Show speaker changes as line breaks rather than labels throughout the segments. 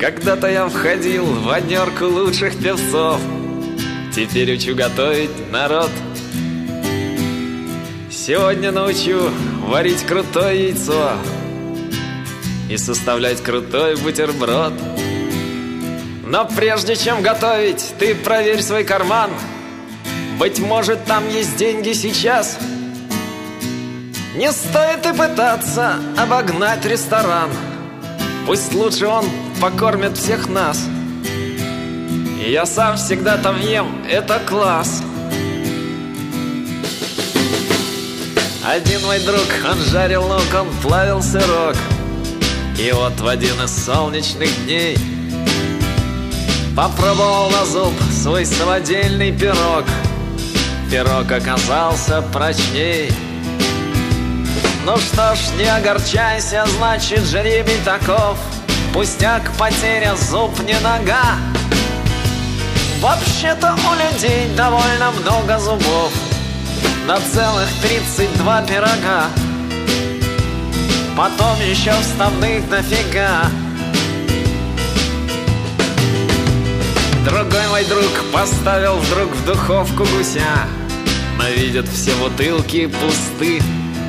Когда-то я входил в однерку лучших певцов, теперь учу готовить народ. Сегодня научу варить крутое яйцо и составлять крутой бутерброд. Но прежде чем готовить, ты проверь свой карман. Быть может, там есть деньги сейчас. Не стоит и пытаться обогнать ресторан. Пусть лучше он покормит всех нас. И я сам всегда там ем, это класс. Один мой друг, он жарил лук, он плавил сырок. И вот в один из солнечных дней попробовал на зуб свой самодельный пирог. Пирог оказался прочней. Ну что ж, не огорчайся, значит жребий таков. Пустяк, потеря, зуб не нога. Вообще-то у людей довольно много зубов, на целых 32 пирога. Потом еще вставных дофига. Другой мой друг поставил вдруг в духовку гуся, но видят, все бутылки пусты.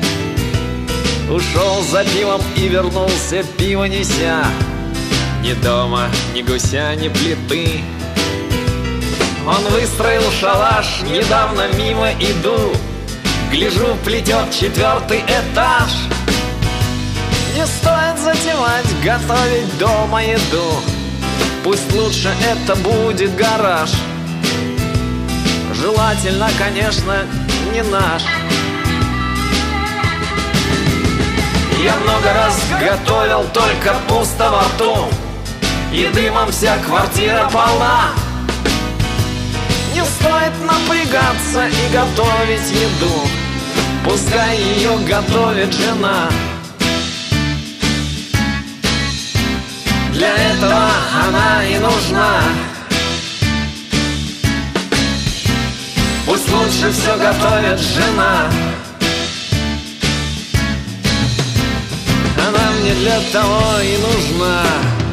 Ушел за пивом и вернулся, пиво неся. Ни дома, ни гуся, ни плиты. Он выстроил шалаш, недавно мимо иду. Гляжу, плетет 4-й этаж. Не стоит затевать, готовить дома еду. Пусть лучше это будет гараж. Желательно, конечно, не наш. Я много раз готовил, только пусто во рту, и дымом вся квартира полна. Не стоит напрягаться и готовить еду, пускай ее готовит жена. Для этого она и нужна. Пусть лучше все готовит жена. Она мне для того и нужна.